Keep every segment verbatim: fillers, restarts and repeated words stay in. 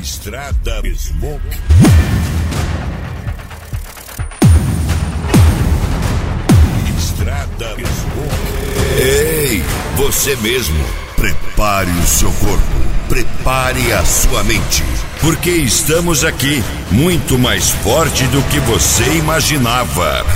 Estrada Smoke. Estrada Smoke. Ei, você mesmo. Prepare o seu corpo. Prepare a sua mente. Porque estamos aqui muito mais forte do que você imaginava.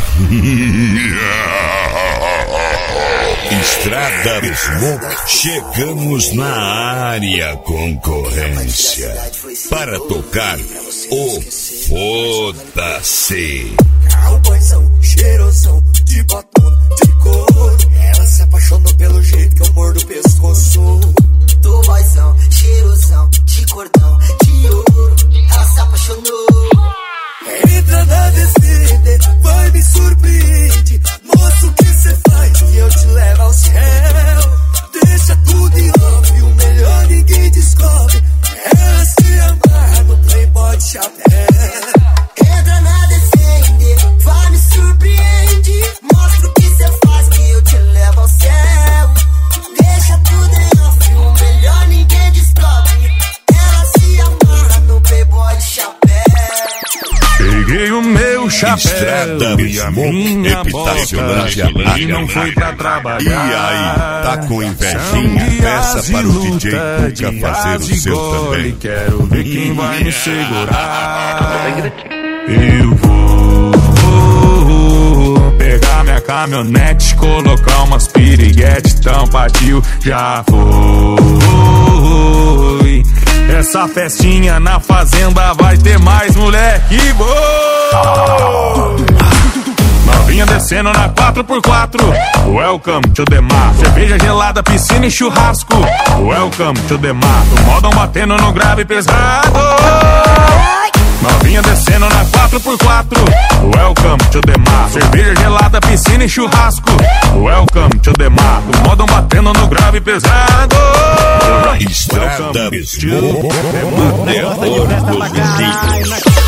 Estrada Smoke. Chegamos na área concorrência para tocar o Foda-se. Cowboyzão, cheirosão, de batom, de couro. Ela se apaixonou pelo jeito que eu mordo o pescoço. Do boyzão, cheirosão, de cordão, de ouro. Ela se apaixonou. Entra na descida, vai me surpreende. Mostra o que cê faz que eu te levo ao céu. Deixa tudo em off, o melhor ninguém descobre. Ela se amarra no playboy de chapéu. Entra na descida, vai me surpreende. Mostra o que cê faz que eu te levo ao céu. Deixa tudo em off, o melhor ninguém descobre. Ela se amarra no playboy de chapéu. Peguei o meu chapéu Estrada e a minha bota e não foi pra trabalhar. E aí, tá com invejinha? Peça para o D J Tuca fazer o seu também. Quero ver quem vai me segurar. Eu vou pegar minha caminhonete, colocar umas piriguete, então partiu, já foi. Essa festinha na fazenda vai ter mais moleque bom. Novinha descendo na quatro por quatro. Welcome to the mar. Cerveja gelada, piscina e churrasco. Welcome to the mar. O modão batendo no grave pesado. Novinha descendo na quatro por quatro. Welcome to the mar. Cerveja gelada, piscina e churrasco. Welcome to the mar. O modão batendo no grave pesado. Estrada Smoke.